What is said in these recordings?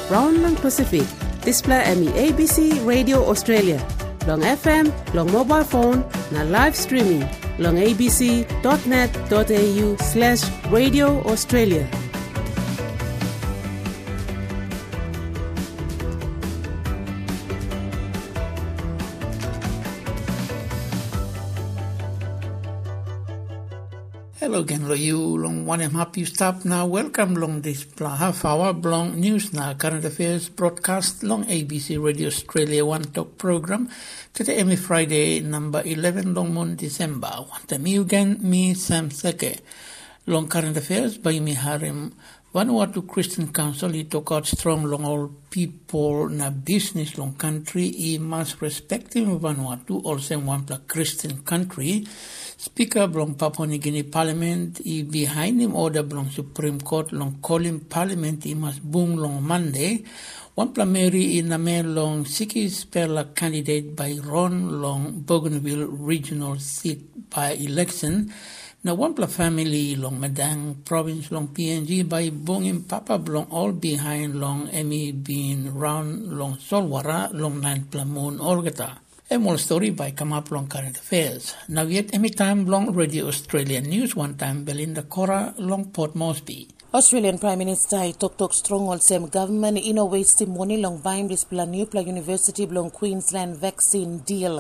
round lang Pacific display ABC Radio Australia long FM long mobile phone na live streaming long abc.net.au/Radio Australia. Hello again, you long one and happy stop now. Welcome long this half hour long news na current affairs broadcast long ABC Radio Australia One Talk program. Today me Friday number 11 long month December. Want me again me Sam Seke. Long current affairs by me Harim Vanuatu Christian Council. He talk out strong long all people na business long country. He must respecting Vanuatu also one Christian country. Speaker belong Papua New Guinea Parliament, behind him order belong Supreme Court, long call him Parliament, he must boom long Monday. One Mary in a mail long Siki Spella candidate by Ron long Bougainville regional seat by election. Now one family long Madang province long PNG by Bongim Papa belong all behind long Emmy being round long Solwara long 9 Moon Olgata. A more story by come up long current affairs. Now yet any time long Radio Australian News one time Belinda Cora long Port Moresby. Australian Prime Minister Tok strong same government in a waste money long buying this Nupla University belong Queensland vaccine deal.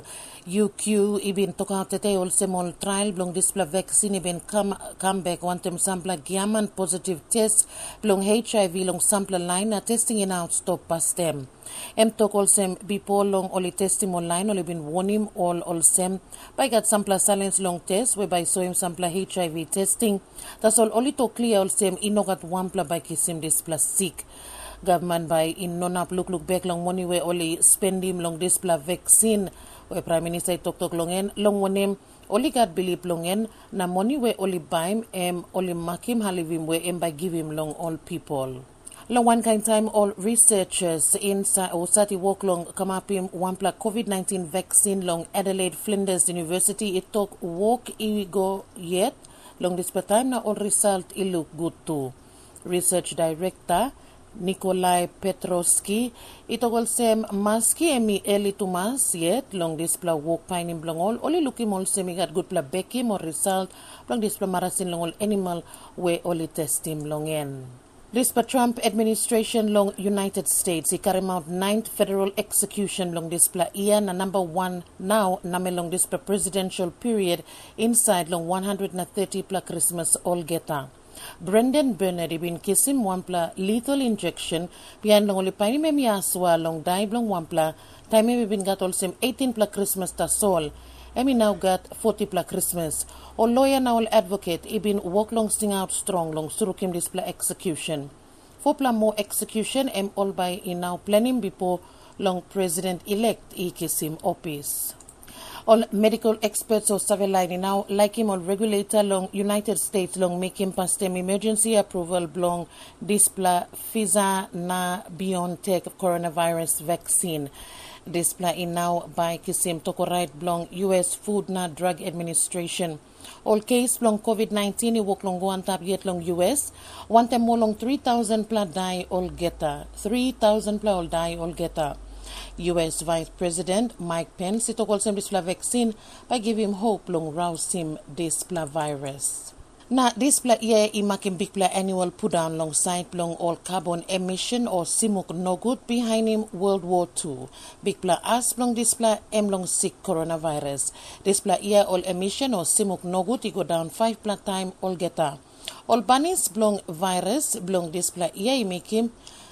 UQ ibin took out today also small trial belong this vaccine ibin come back one time sample Giaman positive test belong HIV long sample line testing in out stop past them. Tok also before long only testing online only been warning all same by got sample silence long test whereby saw him sample HIV testing. That's all only to clear all same in got one by kisim this plus sick. Government by in non-up look back long money where only spending long this vaccine where Prime Minister Tok longen long one only got believe longen na money where only buy him only makim halivim where by give him long all people. Long one kind time all researchers in Sati work long come up in one COVID-19 vaccine long Adelaide Flinders University it took work go yet long this time na all result it look good too. Research Director Nikolai Petrovsky itogol sem maski emi early to mas yet long this work pine in blong all looking all semi got good becky more result long this marasin long all animal where only test him long en. This Trump administration long United States he carry out 9th federal execution long this year na number 1 now name long this presidential period inside long 130 Christmas all geta. Brendan Bernard been kissing one lethal injection behind long only paini me aswa long die long one time we been got also 18 Christmas ta sol. Emi now got 40 Christmas. Or lawyer now advocate he been walk long sing out strong long surukim this execution. 4 more execution all by in now planning before long president elect he kiss him office. All medical experts or Savelini now like him all regulator long United States long make him pass them emergency approval long display Pfizer na BioNTech coronavirus vaccine. Display in now by Kisim Toko right belong US Food na Drug Administration. All case long COVID-19 he work long one tap yet long US. One time more long 3,000 die all geta. 3,000 all die all geta. US Vice President Mike Pence took also this vaccine by giving him hope long rouse him this virus. Na this year imaking big annual put down alongside long all carbon emission or simuk no good behind him World War II. Big as long this long sick coronavirus. This year all emission or simuk no good he go down 5 time all geta. All bunnies blong virus blong this year make him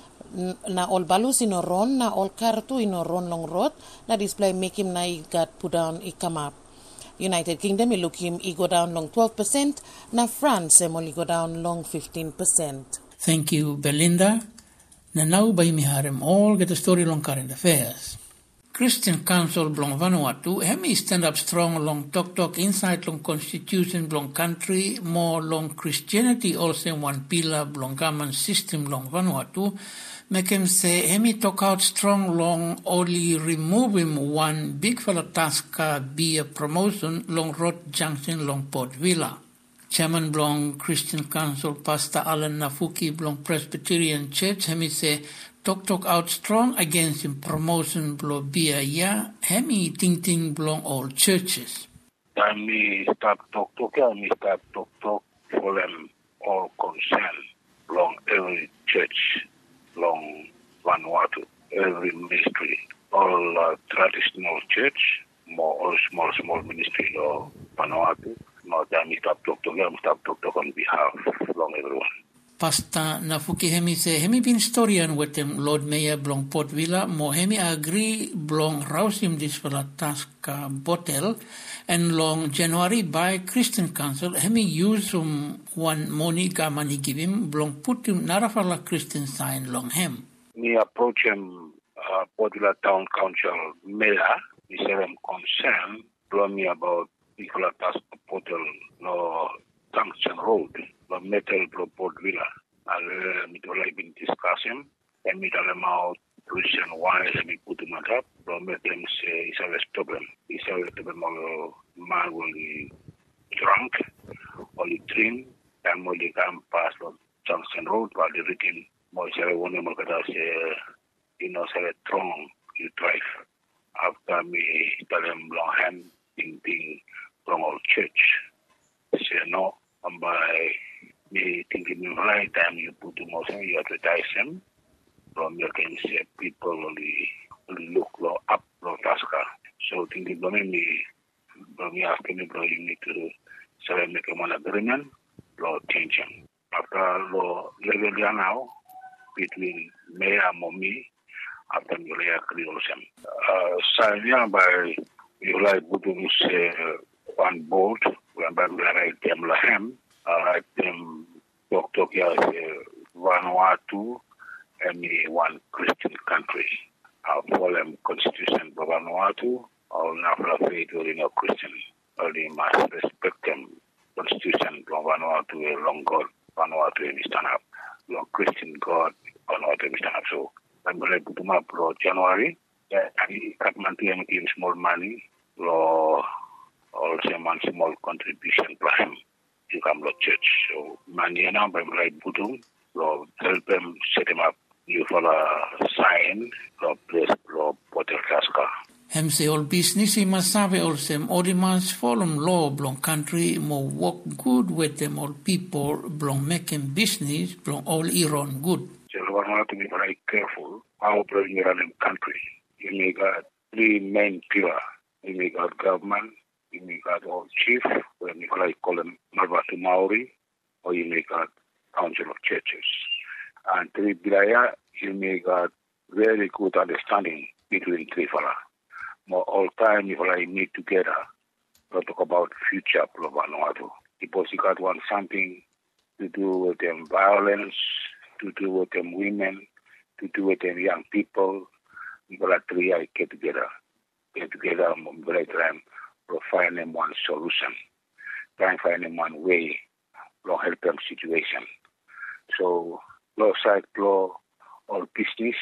na all balus in a ron na all kartu in a ron long road na display make him na got put down he come up. United Kingdom he look him he go down long 12%, na France only go down long 15%. Thank you Belinda. Na now by mi harem all get a story long current affairs. Christian Council belong Vanuatu hemi stand up strong long talk inside long constitution belong country more long Christianity also one pillar belong government system long Vanuatu. Make him say hemi talk out strong long only remove him one big fella task be a promotion long road junction long Port Villa. Chairman Blong Christian Council Pastor Alan Nafuki Blong Presbyterian Church hemi se talk out strong against him promotion blo bia ya hemi ting blong all churches. Time me start talk for them all concerned long every church, long Vanuatu, every ministry, all traditional church, more all small ministry or Vanuatu. No time me start talk on behalf of long everyone. Pastor Nafuki hemi se hemi bin historian with them Lord Mayor Blong Port Villa mo hemi agree Blong rausim dis pala taska botel and long January by Christian Council hemi use one money gamani give him Blong put him narafala Christian sign long hem. Me approach him Port Villa Town Council Mayor, me say them concern Blong me about Nicola taska botel no Junction Road. The metal Port Villa. And we have been discussing, and we tell them out reason why we put them up. But make them say it's a problem. It's a problem. Man will be drunk, or he drink, and when they come past the Junction Road, while they written, more say one of them say strong you drive. After me tell them long hand in being from our church. Say no, and by me thinking the right time you put them also, you advertise them. From your can say people only look low up low tasker. So thinking me asking me you need to say make one agreement, law changing. After law level now between mayor and me after me agree also. Sign by you like putting say on board when by like them lahem. Them talk here Vanuatu and one Christian country. For them constitution of Vanuatu or not faith or no Christian. Only must respect them constitution from Vanuatu a long God, Vanuatu and stand up. Long Christian God, Vanuatu and stand up. So I'm going to put them up for January. And Kathmandu and give small money or also one small contribution for him. You come to church. So money now by right Budum, so help them set him up. You follow sign, or place, or Potel Kaska. Hem se all business in Masabe also all demands follow law blong country more work good with them all people blong making business blong all Iran good. So one have to be very careful how bring your country. You may got three main pillars. You may got government. You may got all chief, when you call them Malvatu Maori, or you may got council of churches. And three Bilaya, you may got very good understanding between three fella. More all time, you meet together to talk about future of Vanuatu. Because you got one something to do with them violence, to do with them women, to do with them young people. You got three get together very time. To find them one solution, try and find them one way to help them situation. So, law side law or business,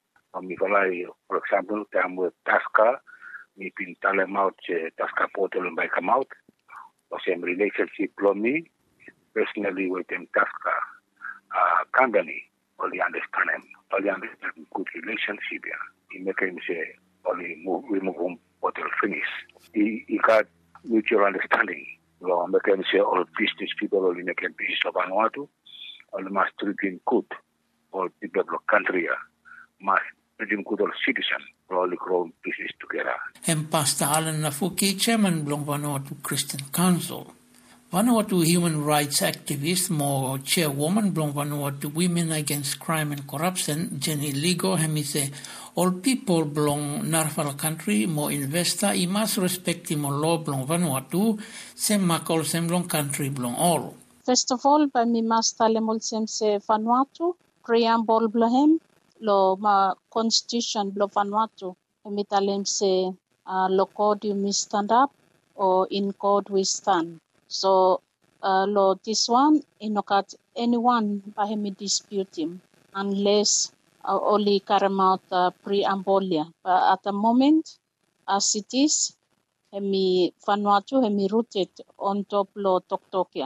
for example, time with Tasca, we can tell them out Tasca portal and by come out, or same relationship law me, personally with them Tasca company, only understand them, only understand good relationship here. He make him say, only we move home. Portal finish. He got mutual understanding. Make him say all business people only make a business of Vanuatu, all must treat him good. All people of the country must treat him good all citizen, all grow business together. And Pastor Alan Nafuki, Chairman Blong Vanuatu Christian Council. Vanuatu human rights activist, more chairwoman Blong Vanuatu Women Against Crime and Corruption, Jenny Ligo, hemi say all people belong Narfala country, more investor, I must respect him law belong Vanuatu, same makol same belong country belong all. First of all, by me must tell them all same say Vanuatu, preamble blohem, lo ma constitution blo Vanuatu, me tell them say lo code you stand up or in code we stand. So lo this one, inokat anyone by me dispute him unless only carry out preamble. But at the moment, as it is, hemi Vanuatu hemi rooted on top lo Toktokia.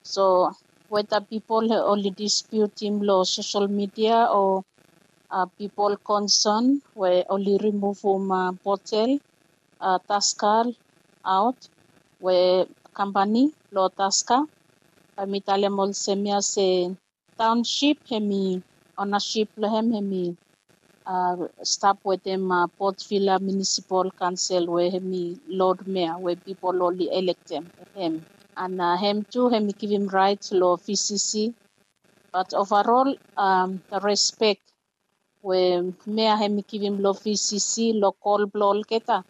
So whether people only dispute him lo social media or people concerned we only remove hotel Taskal out we company lo Taska mitale mol semia se township hemi ownership lehem hemi stop with them Port Vila Municipal Council where hemi Lord Mayor where people only elect him and him too him give him rights lo VCC but overall the respect where Mayor him give him lo VCC local blol keta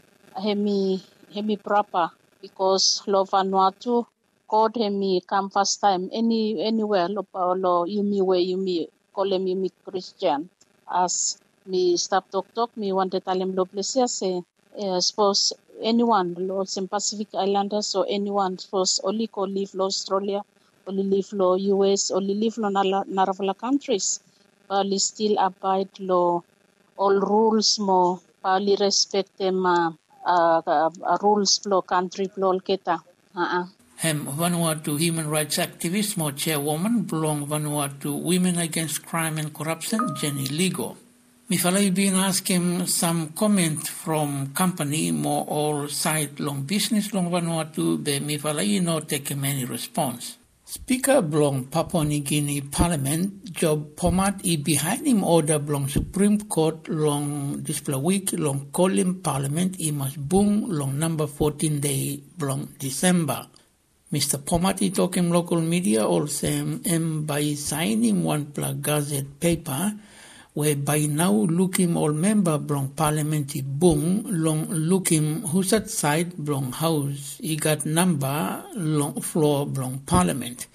hemi proper because lo Vanuatu God hemi come first time anywhere lo yumi where yumi call him yumi Christian as me stop talk me want to tell him lo pleasure say suppose anyone lo some Pacific Islanders or anyone suppose only ko live lo Australia only live lo US only live lo Naravala countries but still abide lo all rules mo pali respect them rules lo country lo keta Hem Vanuatu human rights activist, more chairwoman, belong Vanuatu Women Against Crime and Corruption, Jenny Ligo. Mifalai been asking some comment from company more all side long business long Vanuatu, but Mifalai not take many response. Speaker belong Papua New Guinea Parliament, Job Pomat behind him order belong Supreme Court long display week long Kolim Parliament must boom long number 14 day belong December. Mr. Pomati talking local media also by signing one plug gazette paper where by now looking all member belong parliament boom long looking who's at side belong house he got number long floor belong parliament.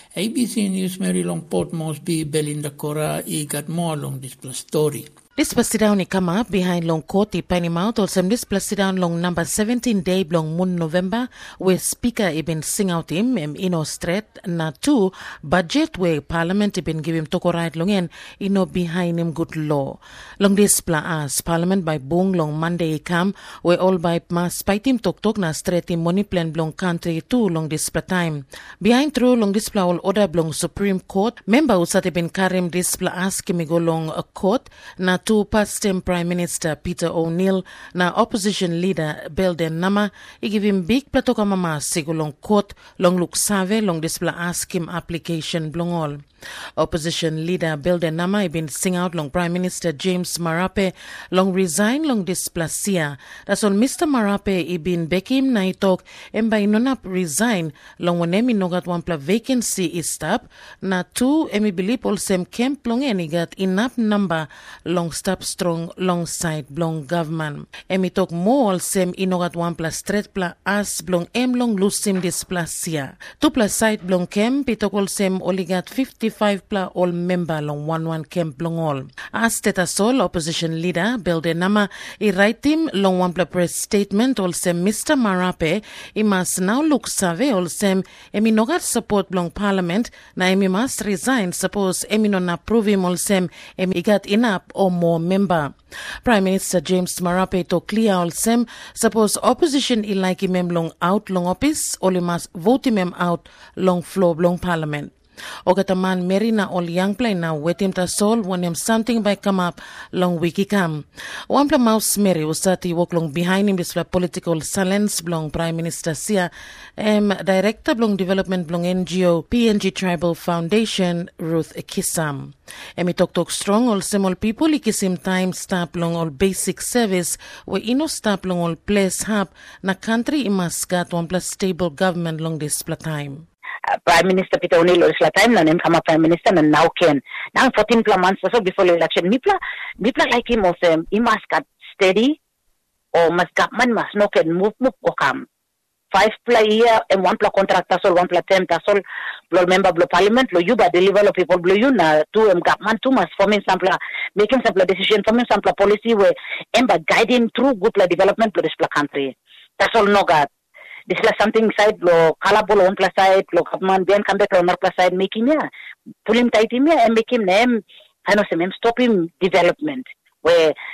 ABC News Mary Long Port Mosby Belinda Cora he got more long this plus story. This plus down he come up behind long court he pen him out also this plus down long number 17 day long moon November where speaker he been sing out him straight na 2 budget where parliament he been give him toko right long and behind him good law long this as parliament by boom long Monday he come where all by mas spite him tok na straight him money plan long country too long this time behind through long this all order long Supreme Court member who sat been carry this ask him go long a court na to past Prime Minister Peter O'Neill na opposition leader Belden Nama he give him big platoka mama sigo long court long look save long display ask him application blong all. Opposition leader Belden Nama he been sing out long Prime Minister James Marape long resign long displasia. That's all Mr. Marape he been back him na he talk by nonap resign long wanemi nogat one pla vacancy is stop na 2 emi believe all same camp long and he got enough number long stop strong long side blong government. Emi talk more all same inogat one plus straight pla as blong long lusim displasia. 2 plus side blong camp he talk all same only got 55 pla all member long 1 camp blong all. As tetasol opposition leader Belden Nama he write him long 1 pla press statement all same Mr. Marape he must now look survey all same emi nogat support blong parliament na emi must resign suppose emi non approve him all same emi got enough or more member. Prime Minister James Marape to clear all same suppose opposition he like him long out long office or he must vote him out long floor long parliament. Ogataman Merina all young play now wetim ta sol when him something by come up long wiki come. One pla mouse Mary was sati walk long behind him this political silence blong Prime Minister Sia Director blong development blong NGO PNG Tribal Foundation Ruth Kisam. Emi talk strong all small people ikisim time stop long all basic service where stop long all place hub na country imas got one plus stable government long this time. Prime Minister Peter O'Neill is la time na name kama Prime Minister na now Ken. Now 14 months so before the election. Mipla like him of he must got steady or must got man must no can move or come. 5 year and 1 contract tasol 1 term tasol blow member blow parliament blow you but deliver of people blow you na 2 government 2 must forming sample making sample decision forming sample policy where emba guiding through good development blow this country. Tasol no got this is something side lo kalabol on plus side lo government then come back on plus side making pull him tight him and make him name I know some stop him development where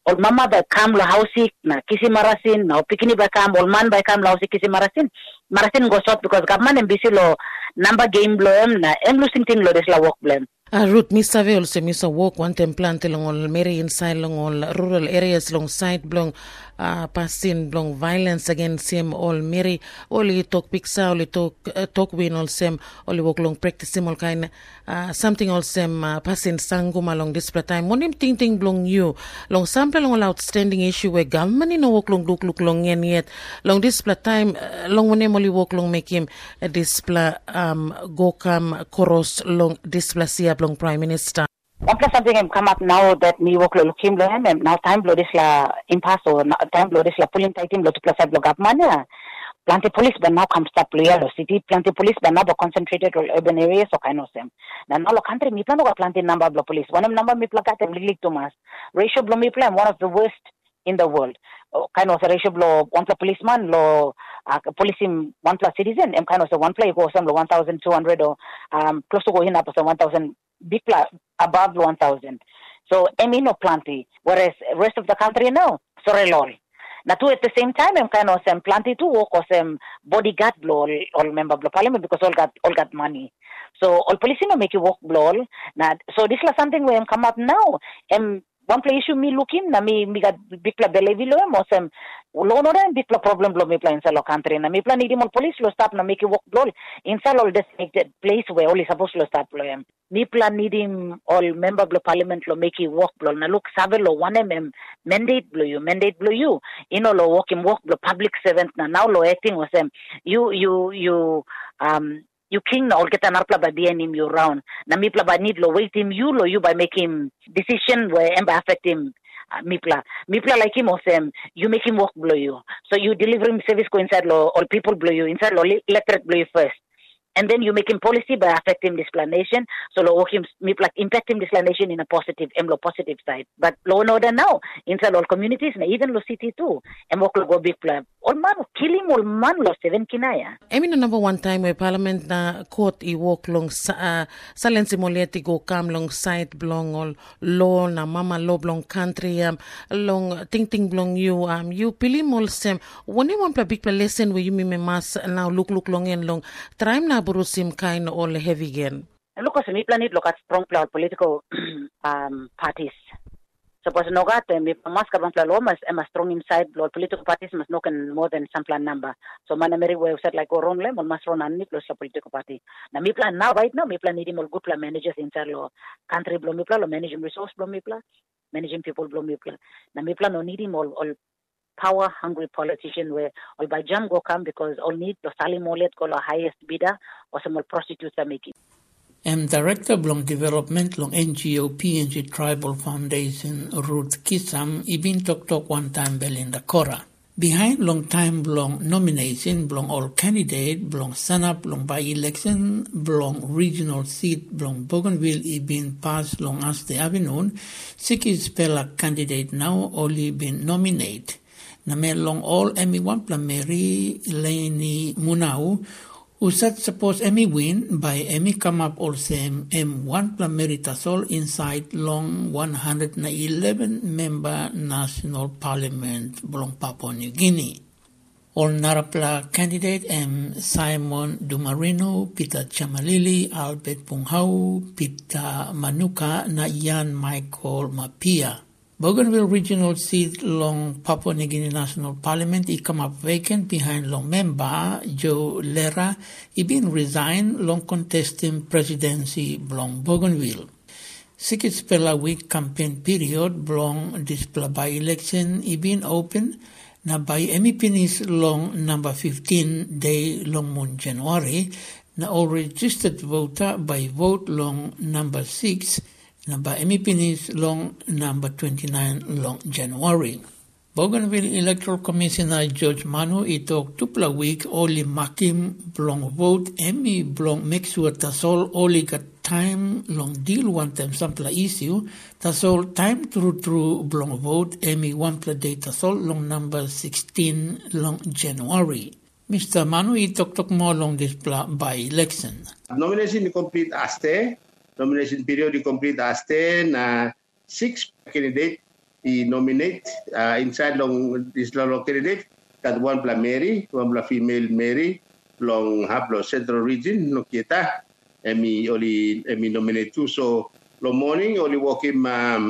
ol mama ba kam lo housing na kisi marasin na pikini ba kam ol man ba kam lo housing kisi marasin go short because government MBC lo number game lo na losing thing lo des la work blame. Ruth, Mr. Ve also Mr. Walk one time plant along all Mary inside along all rural areas long side blong passing blong violence against him all Mary only talk pizza only talk win all same only walk long practice all kind something all same passing sangum along this time one thing blong you long sample all outstanding issue where government in walk long look long and yet long this time long one only walk long make him display go come chorus long display long Prime Minister. One plus something come up now that me work lo kim lo and now time blow this la impasse or time blow this la pulling tight lo to plus blow up man plenty police but now come stop lo city plenty police but now concentrated on urban areas so kind of them now lo country me plan go plenty number of police one number me plakat really to mass ratio blow me plan one of the worst in the world kind of a ratio blow one plus policeman lo police him one plus citizen and kind of so one play go some 1,200 or close to go in up so 1,000 big plus above 1,000. So no plenty. Whereas rest of the country no. Sorry lol. Now too at the same time I'm kind of some plenty too work or some bodyguard blow all member blow parliament because all got money. So all police no make you work blow. Now so this is something where I'm come up now. One place issue me looking na me got big la belevilo mo sem lo no ren big la problem blow me plan sa lo country na me plan idi mo police lo stop na make you work blow inside all designated place where only supposed to stop blow me plan need him all member blow parliament lo make you work blow na look save lo 1mm mandate blow you know lo work him work blow public servant na now lo acting was you king na all get an arpla by him you round na mi pla ba need lo wait him you by make him decision where affect him mipla like him osem you make him work blow you so you deliver him service go inside lo all people blow you inside lo electorate blow you first and then you make him policy by affecting this nation so lo work him mipla impact him this nation in a positive positive side but lo no order now inside all communities na even lo city too and work lo go big plan all man killing all man lo 7 kinaya no number one time where parliament na court I walk long silence moleti go come long side blong all law na mama law blong country long ting blong you pili mol sem one big lesson where you me mas now look long and long time na burusim kind all heavy again look as me planet look at strong political parties suppose no got me mas carbon lo mas strong inside political parties must no can more than some plan number so man Mary way said like go wrong le mas run an plus political party na me plan now right now me plan need more good plan managers inside lo country blow me plan lo managing resource blow me plan managing people blow me plan na me plan no need him all power hungry politician where all by jam go come because all need to sali molet go the highest bidder or some prostitutes are making Director Blong Development Long NGO PNG Tribal Foundation Ruth Kisam ibin talk one time Belinda Cora. Behind long time Blong nomination Blong all candidate Blong stand Blong by election Blong regional seat Blong Bougainville ibin passed long as the avenue Siki spell candidate now only been nominated. Na long all Emmy one Mary Leni Munau Usat suppose Emmy win by Emmy come up all same M1 Meritasol inside long 111 member national parliament belong Papua New Guinea. All Narapla candidate Simon Dumarino, Peter Chamalili, Albert Punghau, Peter Manuka, na Ian Michael Mapia. Bougainville regional seat long Papua New Guinea National Parliament I come up vacant behind long member Joe Lera I been resigned long contesting presidency long Bougainville. Six spella week campaign period long display by election I been open na by MEPNIS long number 15 day long moon January na all registered voter by vote long number 6 Number MEPNIS long number 29 long January. Bougainville Electoral Commissioner George Manu I talk tupla week only makim blong vote Emmy blong make sure tasol only got time long deal one time sampla issue tasol time through blong vote Emmy one pla day tasol long number 16 long January. Mr. Manu I talk more long this by election. Nomination complete aste. Nomination period complete aste na 6 candidate i-nominate inside long this long candidate kat one pla Mary, one pla female Mary long hablo central region no kita emi nominate too. So lo morning only walk him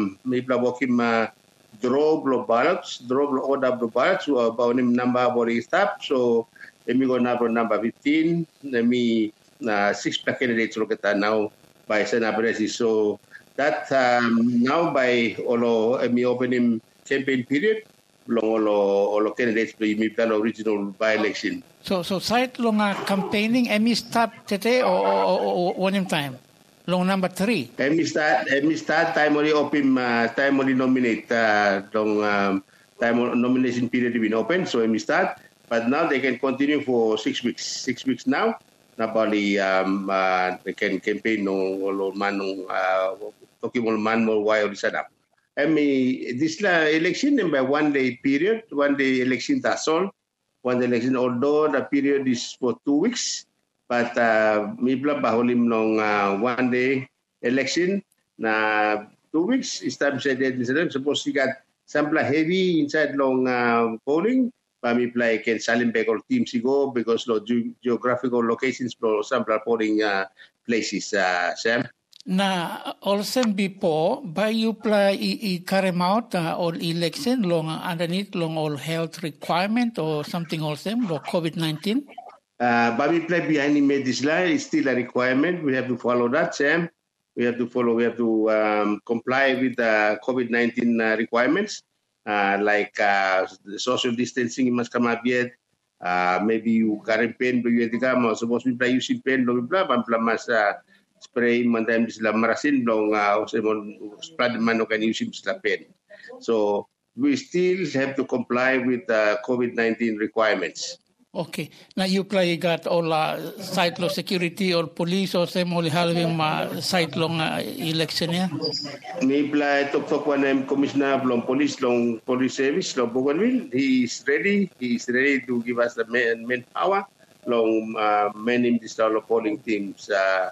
draw ballots order ballots about him number voting staff. So emi go number 15 emi 6 candidates lo kita now by Senate President. So that now by olo emi open him campaign period long olo candidates by original by election. So side long campaigning emi start today or one time long number 3. Emi start time only open time only nominate long time nomination period been open, so emi start, but now they can continue for 6 weeks. 6 weeks now. Nabali they can campaign no man talking man more while set up. This election by 1 day period, 1 day election that's all. 1 day election, although the period is for 2 weeks, but mibla baholim nong 1 day election na 2 weeks. Is time said that suppose you got some heavy inside long polling. Pamipla can salim back all teams go because the geographical locations for some polling places. Sam. Na also before by you play carry out all election long underneath long all health requirement or something also or COVID-19. Baby play behind the medicine is still a requirement. We have to follow that, Sam. We have to comply with the COVID-19 requirements. Like the social distancing must come up yet. Maybe you carry pen, but you have supposed to play using pen, blah blah blah. Mas spray mandam sila marasin long spread man can use sila pen. So we still have to comply with the COVID-19 requirements. Okay. Now you play got all site law security or police or same only having site long election here. Me play talk one commissioner long police service long Bougainville. He is ready to give us the manpower long men in this polling teams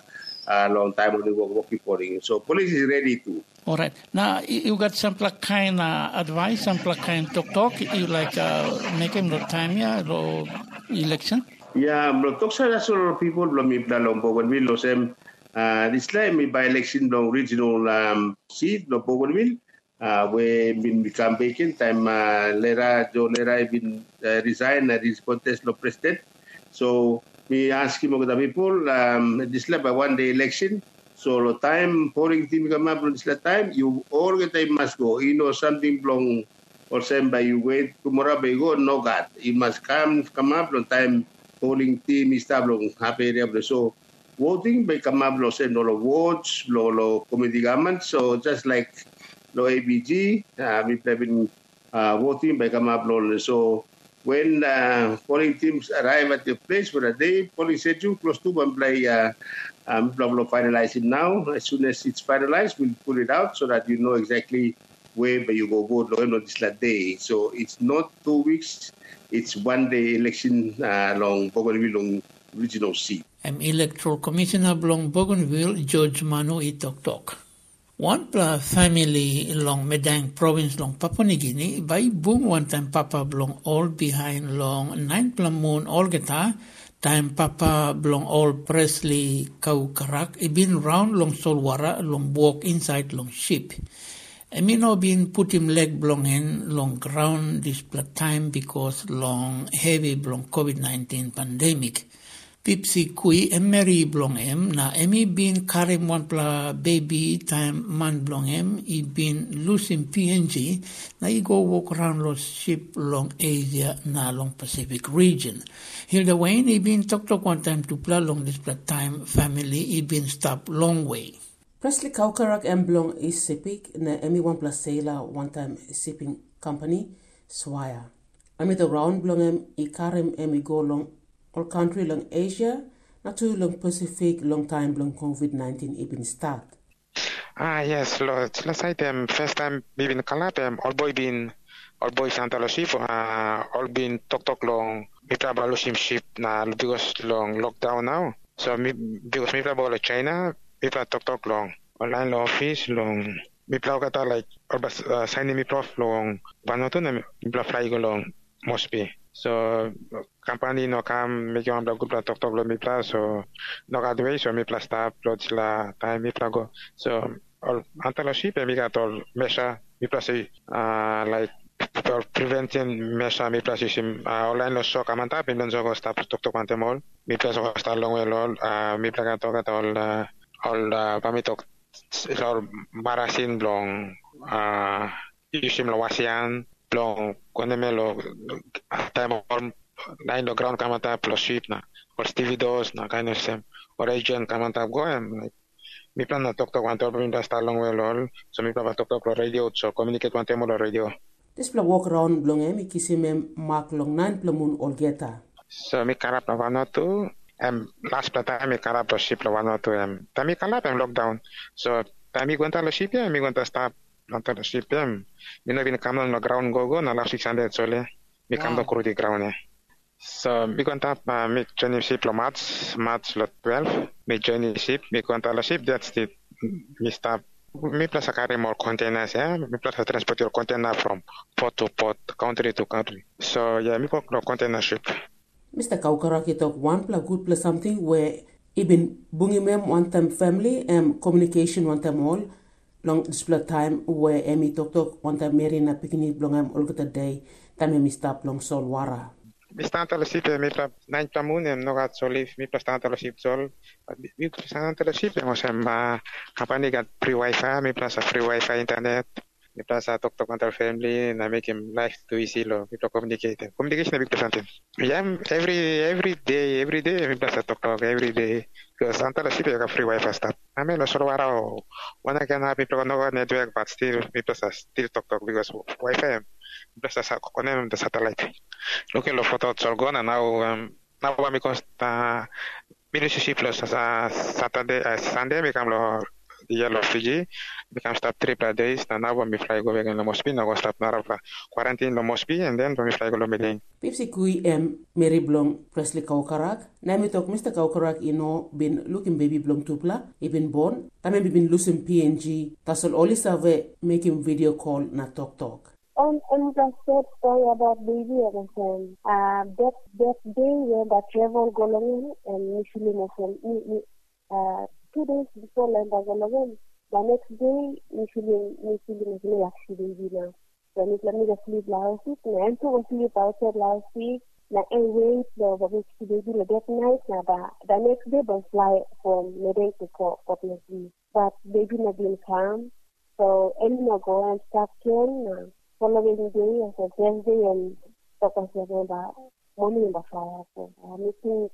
long time only working polling. So police is ready too. All right. Now, you got some kind advice, some kind talk. You like making no time here or election? Yeah, but talk to the people long Bougainville. This time by election long regional seat long Bougainville. We been become vacant. Time Joe Lera been resigned as his contest no president. So we ask him the people this by 1 day election. So the time polling team come up this time, you all the time must go. You know something long or same by you wait tomorrow by go no God. You must come up on time polling team is long happy area. So voting by come up lo send no votes, lo committee government. So just like lo ABG, we have been voting by come up lo. So when polling teams arrive at the place for a day, polling schedule close to one play. We'll finalize it now. As soon as it's finalized, we'll put it out so that you know exactly where you go vote on this day. So it's not 2 weeks. It's 1 day election long Bougainville long regional seat. I'm Electoral Commissioner long Bougainville, George Manu Itok. One family long Medang province long Papua New Guinea by boom one time Papa belong all behind long 9 moon all geta. Time Papa belong all Presley Kaukarak, been round long Solwara, long walk inside long ship. No been put him leg belong in long ground this time because long heavy belong COVID-19 pandemic. Pipsi Kui Mary belong him, na been carrying one baby time man belong him, been losing PNG, na go walk around long ship long Asia na long Pacific region. Hilda Wayne, been talk one time to play long this time family, been stopped long way. Presley Kaukarak belong is Sepik na one plus sailor one time shipping company, Swire. The round belong karim go long all country long Asia, not too long Pacific, long time long COVID-19 even start. Yes, last time, first time been kalap, all boy Santa Lucia, all been talk long, we travel ship na because long lockdown now. So because we travel China, we talk long, online office long mi plau kata like orbas sign mi prof long Vanuatu na mi plau fly go long Mosby. So company no kam mi kyo ambla gupla tok lo mi plau so no kadwe so mi plau stop lo sila time mi plau go. So all antaloship mi katol mesha mi plau say like for preventing mesha mi plau sim online lo so kamanta pinlon so go stop tok mantemol mi plau so start long well mi plau katol all pamitok all marasin blong isim lo wasian blong konemelo time on line the ground kamata plus sheep na or Stevie Dos na kind of same or agent kamata go and mi plan na tok wanto pinda stalong well so mi plan tok pro radio so communicate wanto mo radio. This pla walk around blong mi kisim mark long 9 plamun olgeta. So mi karap na Vanuatu last time mi karap pro ship lo Vanuatu tami kalap lockdown so tami gwanta lo ship mi gwanta stop nanta lo ship mi no bin kamon no ground go na la 600 sole mi kamdo kuru di ground so mi gwanta mi journey ship lo March lo 12 mi journey ship mi gwanta lo ship that's the mi stop mi plus carry more containers mi plus transport your container from port to port country to country so mi go container ship. Mr. Kaukaraki talk one pla good pla something where even bungimem one time family communication one time all long display time where emi talk one time meri na pikini blongam all gota day time mi stop long sol wara. Mi stanta lo sip mi pla 9 plamun no gat solif mi pla stanta lo sip sol mi stanta lo sip mo sem company got free wifi mi pla free wifi internet mi pla talk with our family na make him life too easy lo mi pla communication na big something every day mi pla talk every day because stanta lo sip got free wifi stuff ame lo solo wara wana kana mi pla no network but still mi pla still talk because wifi plus sa kokonem the satellite look at lo photo solgona now mi costa relationship plus sa Saturday Sunday mi kam lo yellow Fiji mi kam stop 3 days now mi fly go again lo Mosby no go stop na quarantine lo Mosby and then mi fly go lo Medellin Pipsi kui Mary Blong Presley Kaukarak na mi talk Mr. Kaukarak been looking baby Blong tupla been born tame been losing PNG tasol only save making video call na talk And the sad story about baby and that day when the travel golongan and usually 2 days before land golongan the next day usually actually baby now so let me just sleep last week and to sleep outside last week na wait the baby that night the next day was fly from Medellin to Port Moresby but baby not been calm so Elena go and start caring following day as a Thursday and focus about morning in the fire. So anything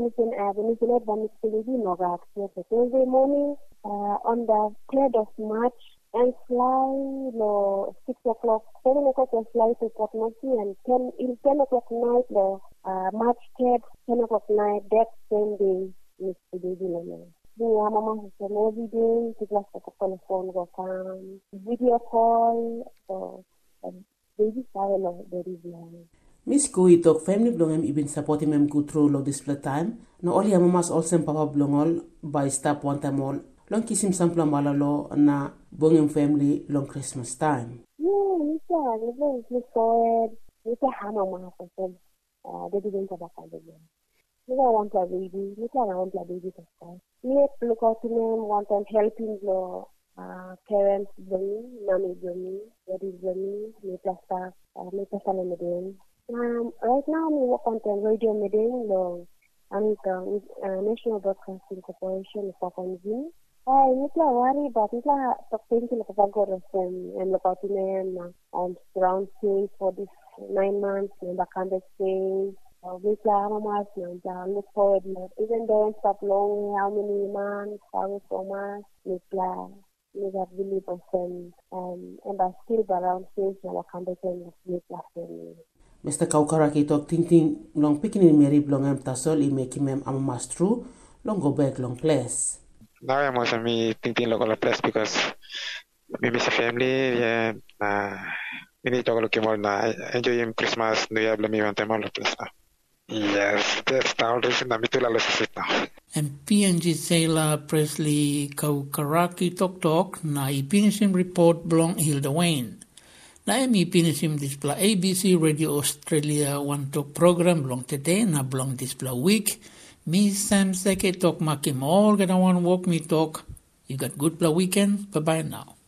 no got Thursday morning on the 3rd of March and fly 6 o'clock, 7 o'clock and fly to Port Moresby and 10 o'clock night March 3rd, 10 o'clock night that same day Mr. Baby Lama. Mama has every day to just a telephone go video call so baby style very long. Miss Kui talk family blongem even supporting them go through lo display time. No only mamas also papa blongol by stop one time all. Long kisim sampla malalo na bongem family long Christmas time. It's hamama for they didn't have a baby. I want a baby. I want a baby to start. We look out to them, want them helping the parents bring, mommy bring, daddy bring, me plus Medellin. Right now we work on the radio Medellin, and National Broadcasting Corporation of Papua New Guinea. Worry, but talking to the and look out to them on ground stay for this 9 months, and the kind of stay. We look forward, even though it's not long, how many months, how so much, we have really percent and I still around stage na wakanda ten Mr. Kaukaraki talk thinking long picking Mary Blongem tasol I make him amastru long go back long place. Now I must me thinking local place because we miss a family we need to look more na enjoy Christmas New Year me one time all place Yes, that's the reason na mitula lo sa now. And PNG Sailor Presley Kaukaraki Tok na ipinisim report belong Hilda Wayne. Na ipinisim displa ABC Radio Australia One Talk program belong today na belong displa week. Me Sam Seke Talk Makim all gonna one walk me talk. You got good weekend. Bye bye now.